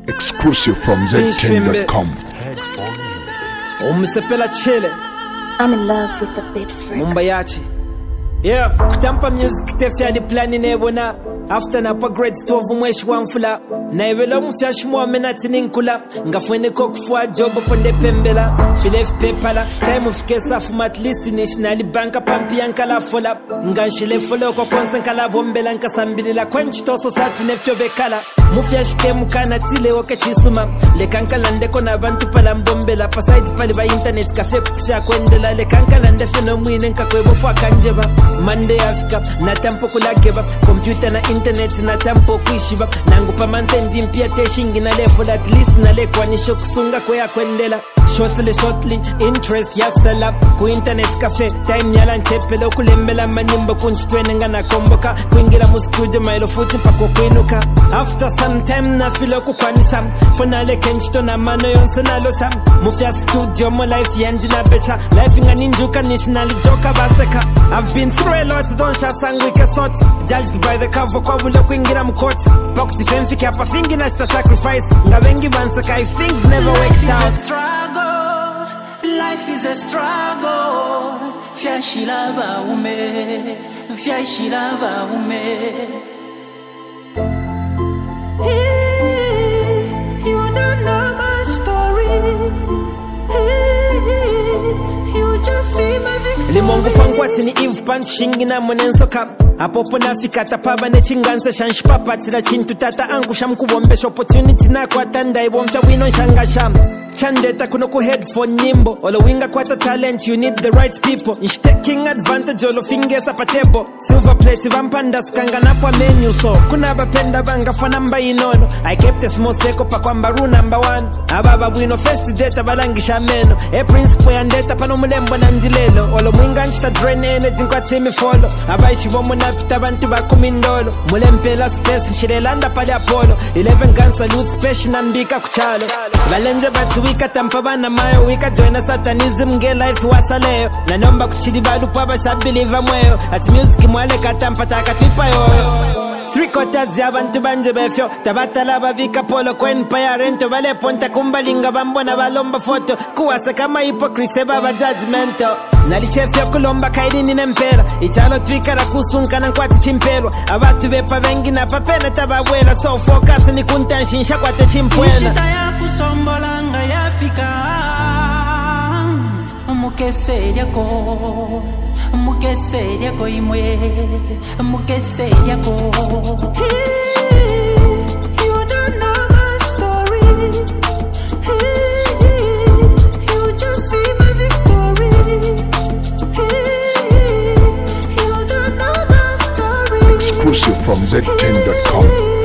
Exclusive from Z10.com. Umsepela chile. I'm in love with the beat freak. Mumbayachi. Yeah, kutampa music tefya di plani nebona. After na grades 12 mweshi wanfula. Na evelo mfyashi menati ninkula. Ngafwene kokufua job ponde pembela. Filef pepala. Time ufike safu at least nationally banka pampi yankala fola. Nganshile follow kwa konsen kala bombela nkasambilila. Kwench toso sati nefyo bekala. Mufyashi temu kana tile woke chisuma. Lekanka landeko na bantu pala mbombela. Pasaiti pali ba internet kafe kutifya kwendela. Lekanka landefe no mwine nka kwebofwa kanjeba. Monday Africa na tempo kulageba. Computer na internet na tempo kuishiba. Nangu pa mantendi mpia teshingi na lefo. At least na lekwa nisho kusunga kwea kwendela. Shortly, interest ya sell up. Ku internet cafe, time yala nchepelo. Kulembela manimba kunchitwene nga na komboka. Kuingira mu studio mailo futi mpako kwinuka. After some time na filo kukwanisa. Fonale kenchito na mano yonse na locha. Mufya studio mo life yendi na becha. Life inga ninjuka nishinali joka baseka. I've been through a lot, don't shut sangwike sort. Judged by the cover kwa wule kuingira mkoti. Pokti fenfiki hapa fingi na shita sacrifice. Nga wengi bansaka if things never worked out. Life is a struggle. Fyashilaba ume. You don't know my story. You just see my victory. Limongu fangwati ni Eve Punch shingi na monensoka. Apopo nafika tapaba ne chinganse shanshpapa. Tila chintu tata angu shamkubombesha opportunity na kwa tanda ibomsha wino shanga sham. Chandeta kuno headphone nimbo. Olo winga kwata talent, you need the right people. Ish taking advantage olo fingers up a table. Silver plate vampanda skanga napwa menu so. Kuna bapenda banga fanamba inono. I kept a small seko pa kwamba rule number 1. Ababa wino first data balangisha meno. E principle ya ndeta pano mulembo na ndilelo. Olo mwinga nchita drain energy nkwa timi follow. Abaishi bomo napita bantu bakumindolo. Mulempela space nshirelanda pali Apollo. 11 guns salute special na mbika kuchalo. Valenje batu wika tampa bana mayo. Wika joina satanism nge life wasaleo. Na nomba kuchidi badu kwa basha believe mweyo. At music mwale katampa takatipa yoyo. 3/4 ya bantu banje befyo. Tabatala babika polo kwen paya rento. Vale ponta kumbalinga bambona balomba foto. Kuwasa kama hypocrisy baba judgmento. Nalichefya kulomba kaidi ninempera. Ichalo twikara kusunka na nkwati chimpelwa. Abatu bepa vengi na papena tabawela. So focus ni kuntanshinsha kwa te chimpwena. Ishita ya kusombolanga ya fika. Mukese yako imwe. Mukese yako. You don't know my story. You just see my victory. You don't know my story. Exclusive from Z10.com.